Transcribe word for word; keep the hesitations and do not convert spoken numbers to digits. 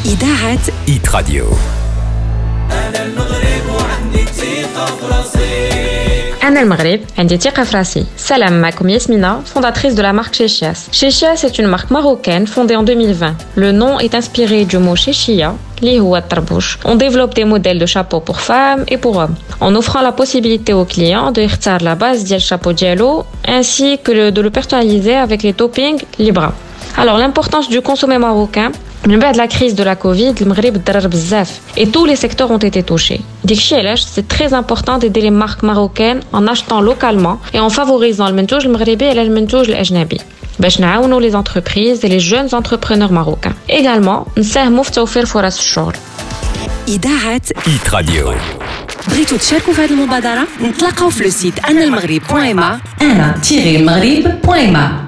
إذاعة إيت راديو. أنا المغرب وعندي ثقة في راسي. أنا المغرب عندي ثقة في راسي. Salam, معكم Yasmina, fondatrice de la marque Chéchias. Chéchias est une marque marocaine fondée en deux mille vingt. Le nom est inspiré du mot Chéchia, li huwa tarbouch. On développe des modèles de chapeaux pour femmes et pour hommes, en offrant la possibilité aux clients de choisir la base ديال chapeau diallo ainsi que le, de le personnaliser avec les toppings libres. Alors l'importance du consommé marocain. من بعد la crise de la Covid, المغرب اتضرر بزاف et tous les secteurs ont été touchés. داكشي علاش c'est très important d'aider les marques marocaines en achetant localement et en favorisant المنتوج المغربي على المنتوج الأجنبي باش نعاونوا les entreprises et les jeunes entrepreneurs marocains. Également نساهموا في توفير فرص الشغل. إذاعة إيت راديو. بغيتوا تشاركوا في هذه المبادرة؟ نتلاقاو في لو سيت أنا المغرب بوان إم إيه أنا المغرب بوان إم إيه.